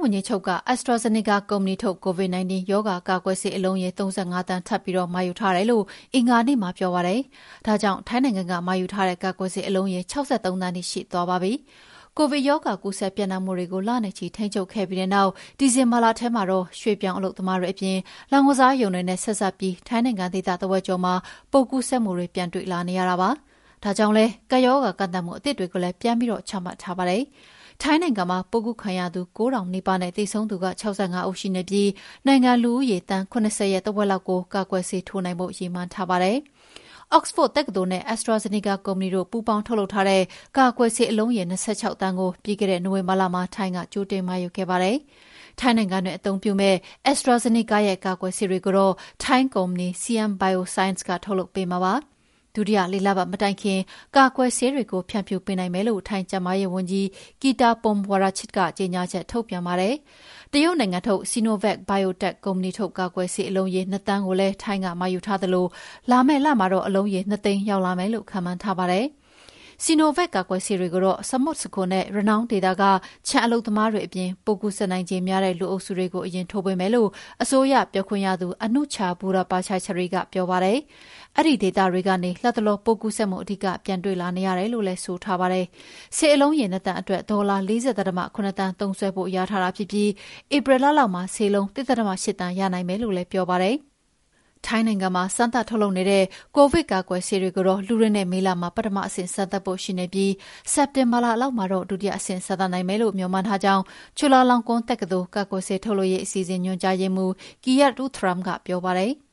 ဝန်ကြီးချုပ်က AstraZeneca ကုမ္ပဏီထုတ် COVID-19 ရောဂါကာကွယ်ဆေးအလုံးရေ35သန်းထပ်ပြီးမှာယူထားတယ်လို့အင်္ဂါနေ့မှာပြောပါတယ်။ဒါကြောင့်ထိုင်းနိုင်ငံကမှာယူထားတဲ့ကာကွယ်ဆေးအလုံးရေ63သန်းထိရှိသွားပါပြီ။ကိုဗစ်ရောဂါကူးစက်ပြန့်နှံ့မှုတွေကိုလနဲ့ချီထိန်းချုပ်ခဲ့ပြီးတဲ့နောက်ဒီဇင်ဘာလထဲမှာတော့ရွှေ့ပြောင်းအလုပ်သမားတွေအပြင်လောင်ကစားရုံတွေနဲ့ဆက်စပ်ပြီးထိုင်းနိုင်ငံဒေသတဝက်ကျော်မှာပိုးကူးစက်မှုတွေပြန်တွေ့လာနေရတာပါ။ဒါကြောင့်လဲကပ်ရောဂါကန့်သတ်မှုအသစ်တွေကိုလည်းပြန်ပြီးချမှတ်ထားပါတယ်။ထိုင်းနိုင်ငံမှာပိုးကူးခံရသူ9000နီးပါးနဲ့သေဆုံးသူက65ဦးရှိနေပြီးနိုင်ငံလူဦးရေတန်း80ရဲ့တဝက်လောက်ကိုကာကွယ်ဆေးထိုးနိုင်ဖို့ရည်မှန်းထားပါတယ်။ Oxford တက္ကသိုလ်နဲ့ AstraZeneca ကုမ္ပဏီတို့ပူးပေါင်းထုတ်လုပ်ထားတဲ့ကာကွယ်ဆေးအလုံးရေ26သန်းကိုပြီးခဲ့တဲ့နိုဝင်ဘာလမှာထိုင်းကကြိုတင်မှာယူခဲ့ပါတယ်။ထိုင်းနိုင်ငံတွင်အသုံးပြုမဲ့ AstraZeneca ရဲ့ကာကွယ်ဆေးတွေကိုတော့ထိုင်းကုမ္ပဏီ Siam Bioscience ကထုတ်လုပ်ပေးမှာပါ။ဒုတိယ၄လပတ်မတိုင်ခင်ကာကွယ်ဆေးတွေကိုဖြန့်ဖြူးပေးနိုင်မယ်လို့ထိုင်းကျန်းမာရေးဝန်ကြီး Kiattaphum Wongrachit ကကြေညာချက်ထုတ်ပြန်ပါတယ်။တရုတ်နိုင်ငံထုတ် Sinovac Biotech ကုမ္ပဏီထုတ်ကာကွယ်ဆေးအလုံးရေ2သန်းကိုလည်းထိုင်းကမှာယူထားသလိုလာမယ့်လမှာတော့အလုံးရေ2သိန်းရောက်လာမယ်လို့ခန့်မှန်းထားပါတယ်။ Sinovac ကာကွယ်ဆေးတွေကိုတော့စမွတ်စခွန်နဲ့ရနောင်းဒေသကခြံအလုပ်သမားတွေအပြင်ပိုးကူးစက်နိုင်ခြေများတဲ့လူအုပ်စုတွေကိုအရင်ထိုးပေးမယ်လို့အစိုးရပြောခွင့်ရသူ Anucha Burapachaisri ကပြောပါတယ်။အဲ့ဒီဒေသတွေကနေလတ်တလောပိုးကူးစက်မှုအဓိကပြန်တွေ့လာနေရတယ်လို့လည်းဆိုထားပါတယ်။ဆေးအလုံးရေ2တန်အတွက်ဒေါ်လာ40.7တန်သုံးစွဲဖို့ရထားတာဖြစ်ပြီးဧပြီလလောက်မှာဆေးလုံး1.8တန်ရနိုင်မယ်လို့လည်းပြောပါတယ်။ထိုင်းနိုင်ငံမှာစမ်းသပ်ထုတ်လုပ်နေတဲ့ကိုဗစ်ကာကွယ်ဆေးတွေကိုတော့လူတွေနဲ့မေလမှာပထမအဆင့်စမ်းသပ်ဖို့ရှိနေပြီးစက်တင်ဘာလလောက်မှာတော့ဒုတိယအဆင့်စမ်းသပ်နိုင်မယ်လို့မျှော်မှန်းထားကြောင်းချူလာလောင်ကွန်းတက္ကသိုလ်ကာကွယ်ဆေးထုတ်လုပ်ရေးအစီအစဉ်ညွှန်ကြားရေးမှူး Kiat Ruthram ကပြောပါတယ်။